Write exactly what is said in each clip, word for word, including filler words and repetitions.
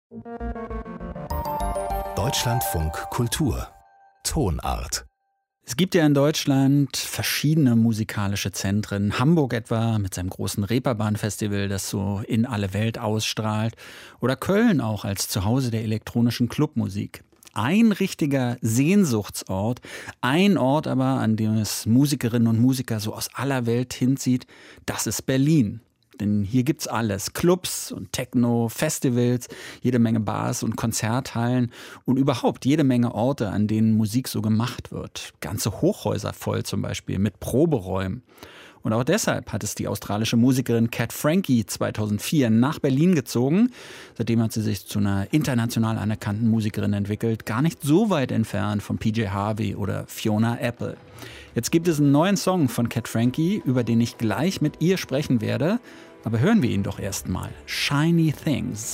Deutschlandfunk Kultur Tonart. Es gibt ja in Deutschland verschiedene musikalische Zentren. Hamburg etwa mit seinem großen Reeperbahn-Festival, das so in alle Welt ausstrahlt. Oder Köln auch als Zuhause der elektronischen Clubmusik. Ein richtiger Sehnsuchtsort, ein Ort aber, an dem es Musikerinnen und Musiker so aus aller Welt hinzieht, das ist Berlin. Denn hier gibt's alles. Clubs und Techno, Festivals, jede Menge Bars und Konzerthallen und überhaupt jede Menge Orte, an denen Musik so gemacht wird. Ganze Hochhäuser voll zum Beispiel mit Proberäumen. Und auch deshalb hat es die australische Musikerin Kat Frankie zweitausendvier nach Berlin gezogen. Seitdem hat sie sich zu einer international anerkannten Musikerin entwickelt, gar nicht so weit entfernt von P J Harvey oder Fiona Apple. Jetzt gibt es einen neuen Song von Kat Frankie, über den ich gleich mit ihr sprechen werde. Aber hören wir ihn doch erst mal. Shiny Things.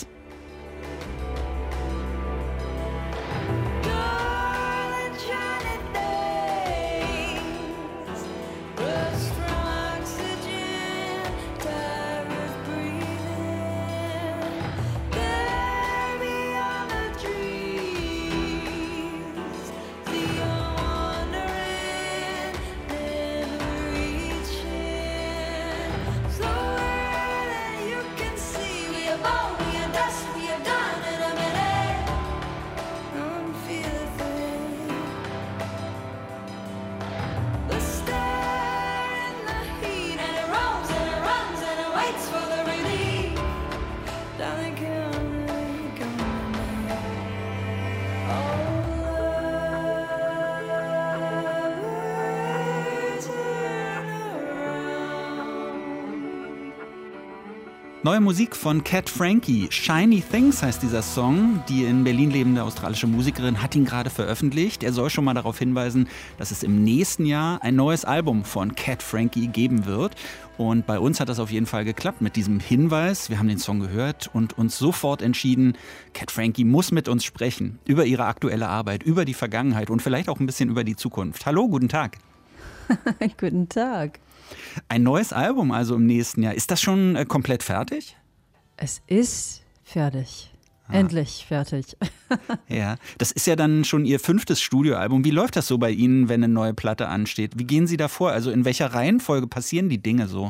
Neue Musik von Kat Frankie. Shiny Things heißt dieser Song. Die in Berlin lebende australische Musikerin hat ihn gerade veröffentlicht. Er soll schon mal darauf hinweisen, dass es im nächsten Jahr ein neues Album von Kat Frankie geben wird. Und bei uns hat das auf jeden Fall geklappt mit diesem Hinweis. Wir haben den Song gehört und uns sofort entschieden, Kat Frankie muss mit uns sprechen. Über ihre aktuelle Arbeit, über die Vergangenheit und vielleicht auch ein bisschen über die Zukunft. Hallo, guten Tag. Guten Tag. Ein neues Album also im nächsten Jahr. Ist das schon äh, komplett fertig? Es ist fertig. Ah. Endlich fertig. Ja, das ist ja dann schon Ihr fünftes Studioalbum. Wie läuft das so bei Ihnen, wenn eine neue Platte ansteht? Wie gehen Sie da vor? Also in welcher Reihenfolge passieren die Dinge so?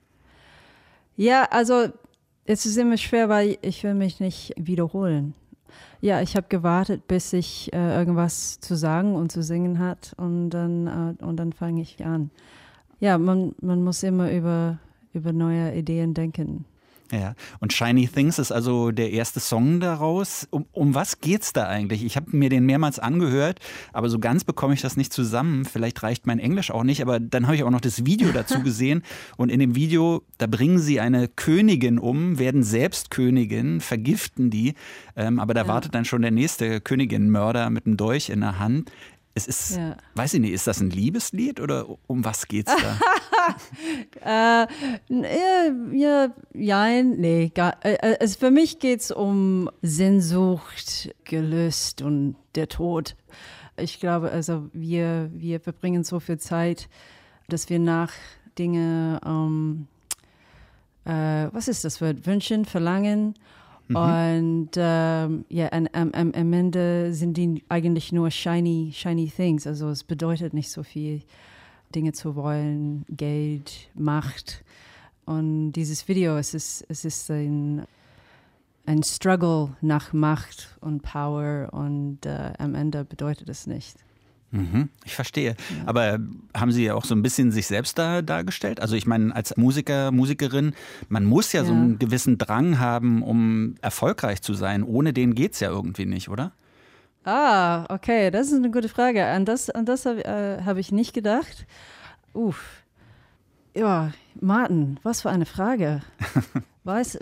Ja, also es ist immer schwer, weil ich will mich nicht wiederholen. Ja, ich habe gewartet, bis ich äh, irgendwas zu sagen und zu singen hat und dann, äh, und dann fange ich an. Ja, man, man muss immer über, über neue Ideen denken. Ja, und Shiny Things ist also der erste Song daraus. Um, um was geht's da eigentlich? Ich habe mir den mehrmals angehört, aber so ganz bekomme ich das nicht zusammen. Vielleicht reicht mein Englisch auch nicht, aber dann habe ich auch noch das Video dazu gesehen. Und in dem Video, da bringen sie eine Königin um, werden selbst Königin, vergiften die. Ähm, aber da ja. wartet dann schon der nächste Königin-Mörder mit einem Dolch in der Hand. Es ist, ja. weiß ich nicht, ist das ein Liebeslied oder um was geht's da? äh, ja, ja, nee, gar, äh, also für mich geht's um Sehnsucht, Gelüst und der Tod. Ich glaube, also wir, wir verbringen so viel Zeit, dass wir nach Dinge, ähm, äh, was ist das Wort, wünschen, verlangen. Mhm. Und ähm, ja, am, am, am Ende sind die eigentlich nur shiny, shiny things. Also es bedeutet nicht so viel, Dinge zu wollen, Geld, Macht. Und dieses Video, es ist, es ist ein, ein Struggle nach Macht und Power und äh, am Ende bedeutet es nicht. Mhm, ich verstehe. Ja. Aber haben Sie ja auch so ein bisschen sich selbst da dargestellt? Also ich meine, als Musiker, Musikerin, man muss ja, ja so einen gewissen Drang haben, um erfolgreich zu sein. Ohne den geht's ja irgendwie nicht, oder? Ah, okay, das ist eine gute Frage. An das, an das habe äh, hab ich nicht gedacht. Uff. Ja, Martin, was für eine Frage. Weiß,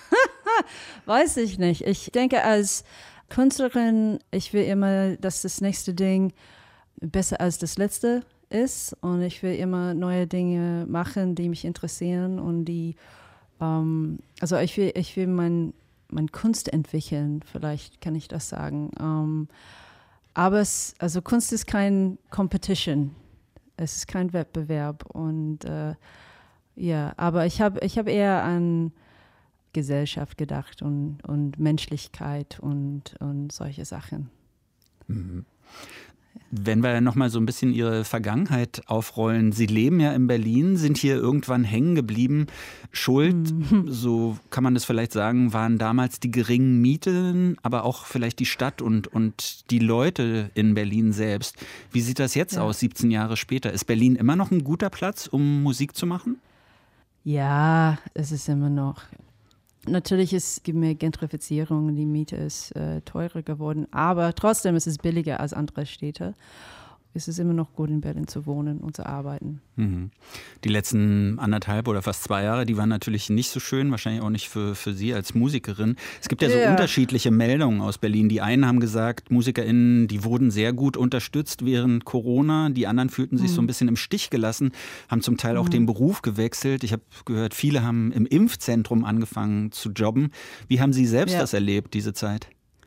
weiß ich nicht. Ich denke, als Künstlerin, ich will immer, dass das nächste Ding besser als das letzte ist und ich will immer neue Dinge machen, die mich interessieren und die, ähm, also ich will, ich will mein, mein Kunst entwickeln, vielleicht kann ich das sagen. Ähm, aber es, also Kunst ist kein Competition, es ist kein Wettbewerb und äh, ja, aber ich habe ich hab eher an Gesellschaft gedacht und, und Menschlichkeit und, und solche Sachen. Mhm. Wenn wir nochmal so ein bisschen Ihre Vergangenheit aufrollen. Sie leben ja in Berlin, sind hier irgendwann hängen geblieben. Schuld, mhm. so kann man das vielleicht sagen, waren damals die geringen Mieten, aber auch vielleicht die Stadt und, und die Leute in Berlin selbst. Wie sieht das jetzt ja. aus, siebzehn Jahre später? Ist Berlin immer noch ein guter Platz, um Musik zu machen? Ja, es ist immer noch. Natürlich ist es mehr Gentrifizierung, die Miete ist äh, teurer geworden, aber trotzdem ist es billiger als andere Städte. Es ist immer noch gut, in Berlin zu wohnen und zu arbeiten. Mhm. Die letzten anderthalb oder fast zwei Jahre, die waren natürlich nicht so schön, wahrscheinlich auch nicht für, für Sie als Musikerin. Es gibt ja so ja. unterschiedliche Meldungen aus Berlin. Die einen haben gesagt, MusikerInnen, die wurden sehr gut unterstützt während Corona. Die anderen fühlten sich mhm. so ein bisschen im Stich gelassen, haben zum Teil auch mhm. den Beruf gewechselt. Ich habe gehört, viele haben im Impfzentrum angefangen zu jobben. Wie haben Sie selbst ja. das erlebt, diese Zeit?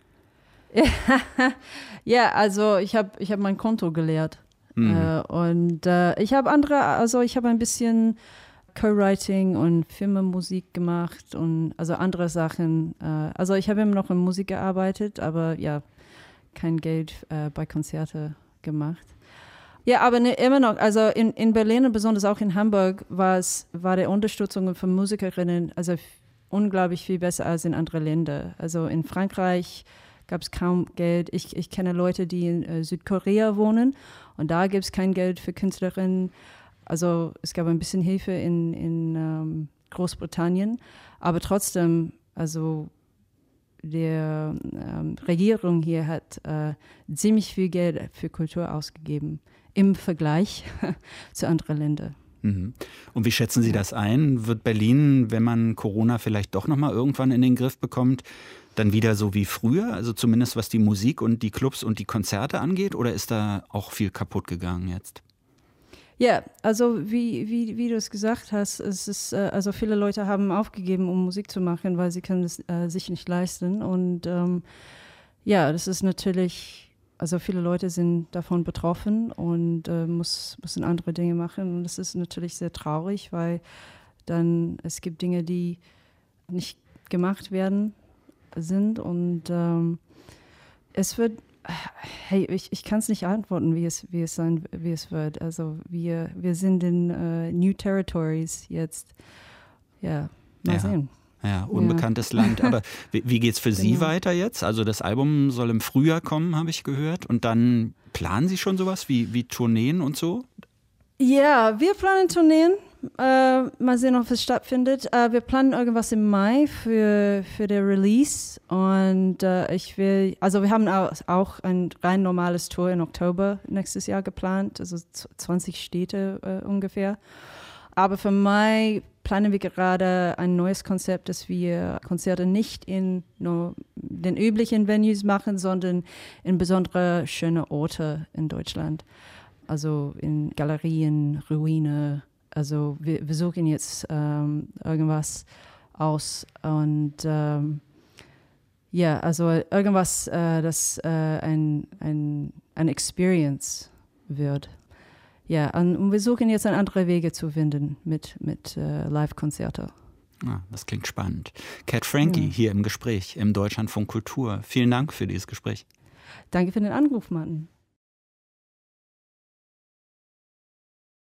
Ja, also ich habe ich hab mein Konto geleert. Mhm. Äh, und äh, ich habe andere, also ich habe ein bisschen Co-Writing und Filmmusik gemacht und also andere Sachen. Äh, also ich habe immer noch in Musik gearbeitet, aber ja, kein Geld äh, bei Konzerten gemacht. Ja, aber ne, immer noch, also in, in Berlin und besonders auch in Hamburg war es, war die Unterstützung von Musikerinnen also f- unglaublich viel besser als in anderen Ländern. Also in Frankreich gab es kaum Geld. Ich, ich kenne Leute, die in äh, Südkorea wohnen und da gibt es kein Geld für Künstlerinnen. Also es gab ein bisschen Hilfe in, in ähm, Großbritannien, aber trotzdem, also die ähm, Regierung hier hat äh, ziemlich viel Geld für Kultur ausgegeben im Vergleich zu anderen Ländern. Mhm. Und wie schätzen Sie das ein? Wird Berlin, wenn man Corona vielleicht doch nochmal irgendwann in den Griff bekommt, dann wieder so wie früher? Also zumindest was die Musik und die Clubs und die Konzerte angeht? Oder ist da auch viel kaputt gegangen jetzt? Ja, also wie, wie, wie du es gesagt hast, es ist, äh, also viele Leute haben aufgegeben, um Musik zu machen, weil sie können es äh, sich nicht leisten. Und ähm, ja, das ist natürlich, also viele Leute sind davon betroffen und äh, muss, müssen andere Dinge machen. Und das ist natürlich sehr traurig, weil dann es gibt Dinge, die nicht gemacht werden sind und ähm, es wird, hey, ich, ich kann es nicht antworten, wie es, wie es sein, wie es wird. Also wir, wir sind in uh, New Territories jetzt. Ja, mal ja. sehen. Ja, unbekanntes ja. Land. Aber wie, wie geht's für Sie genau. weiter jetzt? Also das Album soll im Frühjahr kommen, habe ich gehört. Und dann planen Sie schon sowas wie, wie Tourneen und so? Ja, wir planen Tourneen. Äh, mal sehen, ob es stattfindet. Äh, wir planen irgendwas im Mai für, für den Release. Und äh, ich will, also wir haben auch, auch ein rein normales Tour im Oktober nächstes Jahr geplant, also zwanzig Städte äh, ungefähr. Aber für Mai planen wir gerade ein neues Konzept, dass wir Konzerte nicht in nur den üblichen Venues machen, sondern in besondere schöne Orte in Deutschland. Also in Galerien, Ruine. Also wir, wir suchen jetzt ähm, irgendwas aus und ähm, ja, also irgendwas, äh, das äh, ein, ein, ein Experience wird. Ja, und wir suchen jetzt andere Wege zu finden mit, mit äh, Live-Konzerten. Ah, das klingt spannend. Cat Frankie ja. hier im Gespräch im Deutschlandfunk Kultur. Vielen Dank für dieses Gespräch. Danke für den Anruf, Martin.